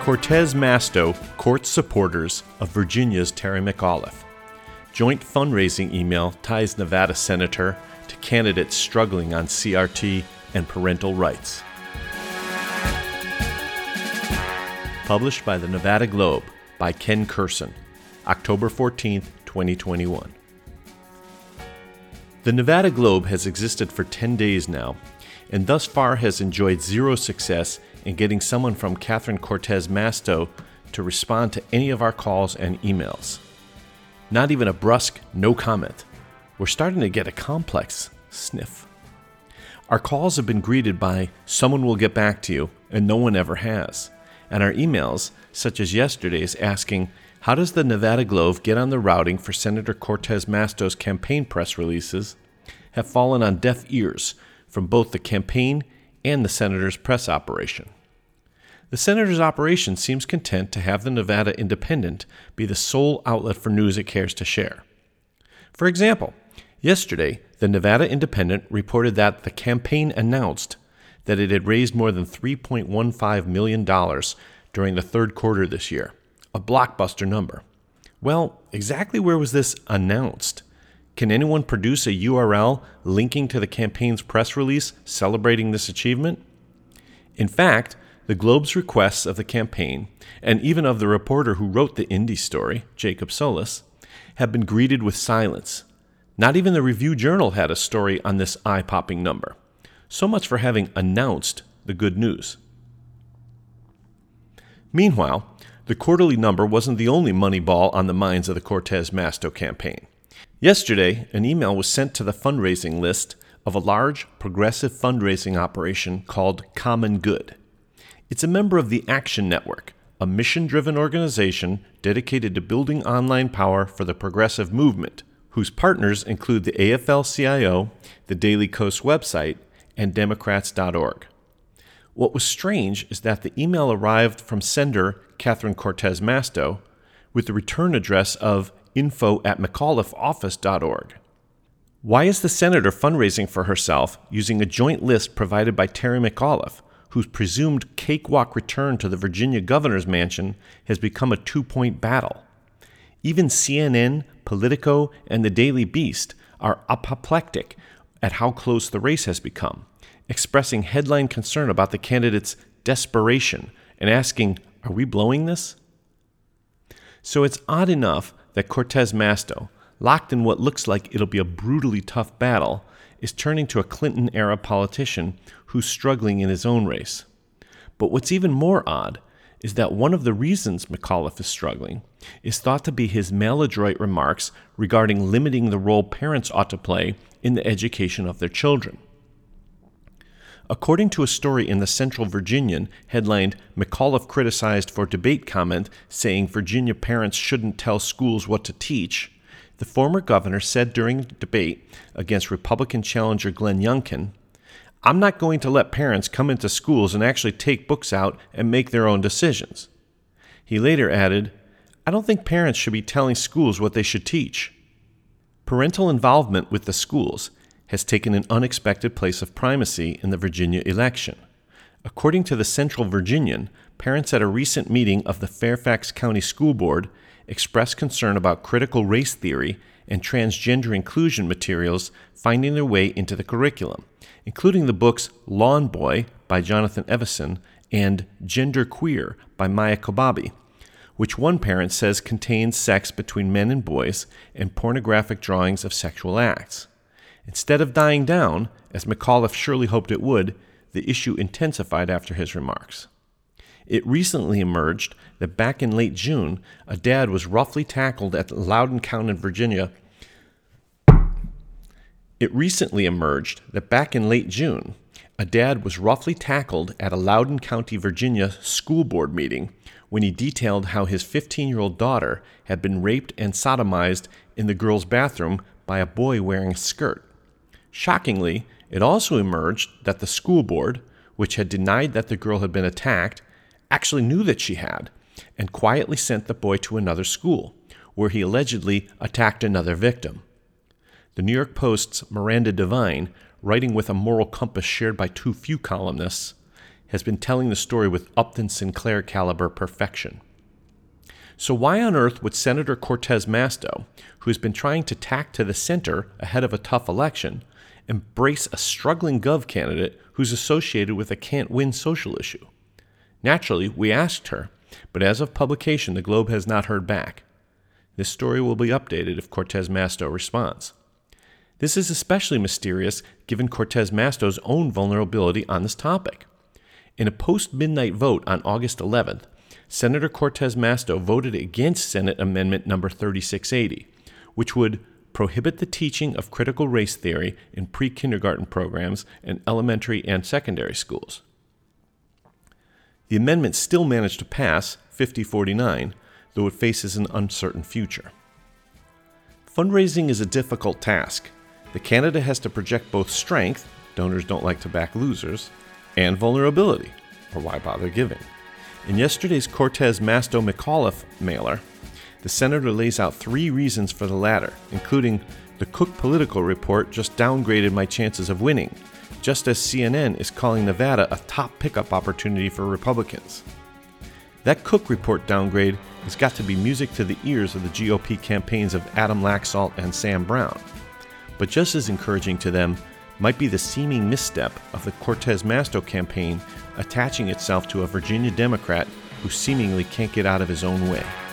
Cortez Masto courts supporters of Virginia's Terry McAuliffe. Joint fundraising email ties Nevada senator to candidates struggling on CRT and parental rights. Published by the Nevada Globe by Ken Kurson, October 14, 2021. The Nevada Globe has existed for 10 days now, and thus far has enjoyed zero success in getting someone from Catherine Cortez Masto to respond to any of our calls and emails. Not even a brusque no comment. We're starting to get a complex sniff. Our calls have been greeted by someone will get back to you, and no one ever has. And our emails, such as yesterday's asking, how does the Nevada Globe get on the routing for Senator Cortez Masto's campaign press releases, have fallen on deaf ears from both the campaign and the senator's press operation. The senator's operation seems content to have the Nevada Independent be the sole outlet for news it cares to share. For example, yesterday, the Nevada Independent reported that the campaign announced that it had raised more than $3.15 million during the third quarter this year, a blockbuster number. Well, exactly where was this announced? Can anyone produce a URL linking to the campaign's press release celebrating this achievement? In fact, the Globe's requests of the campaign, and even of the reporter who wrote the Indy story, Jacob Solis, have been greeted with silence. Not even the Review-Journal had a story on this eye-popping number. So much for having announced the good news. Meanwhile, the quarterly number wasn't the only money ball on the minds of the Cortez Masto campaign. Yesterday, an email was sent to the fundraising list of a large, progressive fundraising operation called Common Good. It's a member of the Action Network, a mission-driven organization dedicated to building online power for the progressive movement, whose partners include the AFL-CIO, the Daily Kos website, and Democrats.org. What was strange is that the email arrived from sender Catherine Cortez Masto with the return address of info@mcauliffe.org. Why is the senator fundraising for herself using a joint list provided by Terry McAuliffe, whose presumed cakewalk return to the Virginia governor's mansion has become a two-point battle? Even CNN, Politico, and the Daily Beast are apoplectic at how close the race has become, expressing headline concern about the candidate's desperation and asking, are we blowing this? So it's odd enough that Cortez Masto, locked in what looks like it'll be a brutally tough battle, is turning to a Clinton-era politician who's struggling in his own race. But what's even more odd is that one of the reasons McAuliffe is struggling is thought to be his maladroit remarks regarding limiting the role parents ought to play in the education of their children. According to a story in the Central Virginian headlined McAuliffe criticized for debate comment saying Virginia parents shouldn't tell schools what to teach, the former governor said during the debate against Republican challenger Glenn Youngkin, I'm not going to let parents come into schools and actually take books out and make their own decisions. He later added, I don't think parents should be telling schools what they should teach. Parental involvement with the schools has taken an unexpected place of primacy in the Virginia election. According to the Central Virginian, parents at a recent meeting of the Fairfax County School Board expressed concern about critical race theory and transgender inclusion materials finding their way into the curriculum, including the books Lawn Boy by Jonathan Evison and Gender Queer by Maya Kobabe, which one parent says contains sex between men and boys and pornographic drawings of sexual acts. Instead of dying down, as McAuliffe surely hoped it would, the issue intensified after his remarks. It recently emerged that back in late June, a dad was roughly tackled at Loudoun County, Virginia. A dad was roughly tackled at a Loudoun County, Virginia school board meeting when he detailed how his 15-year-old daughter had been raped and sodomized in the girl's bathroom by a boy wearing a skirt. Shockingly, it also emerged that the school board, which had denied that the girl had been attacked, actually knew that she had, and quietly sent the boy to another school, where he allegedly attacked another victim. The New York Post's Miranda Devine, writing with a moral compass shared by too few columnists, has been telling the story with Upton Sinclair caliber perfection. So why on earth would Senator Cortez Masto, who has been trying to tack to the center ahead of a tough election, embrace a struggling Gov candidate who's associated with a can't-win social issue? Naturally, we asked her, but as of publication, the Globe has not heard back. This story will be updated if Cortez Masto responds. This is especially mysterious given Cortez Masto's own vulnerability on this topic. In a post-midnight vote on August 11th, Senator Cortez Masto voted against Senate Amendment No. 3680, which would prohibit the teaching of critical race theory in pre-kindergarten programs in elementary and secondary schools. The amendment still managed to pass, 50-49, though it faces an uncertain future. Fundraising is a difficult task. The candidate has to project both strength, donors don't like to back losers, and vulnerability, or why bother giving. In yesterday's Cortez Masto McAuliffe mailer, the senator lays out 3 reasons for the latter, including the Cook Political Report just downgraded my chances of winning, just as CNN is calling Nevada a top pickup opportunity for Republicans. That Cook Report downgrade has got to be music to the ears of the GOP campaigns of Adam Laxalt and Sam Brown. But just as encouraging to them might be the seeming misstep of the Cortez Masto campaign attaching itself to a Virginia Democrat who seemingly can't get out of his own way.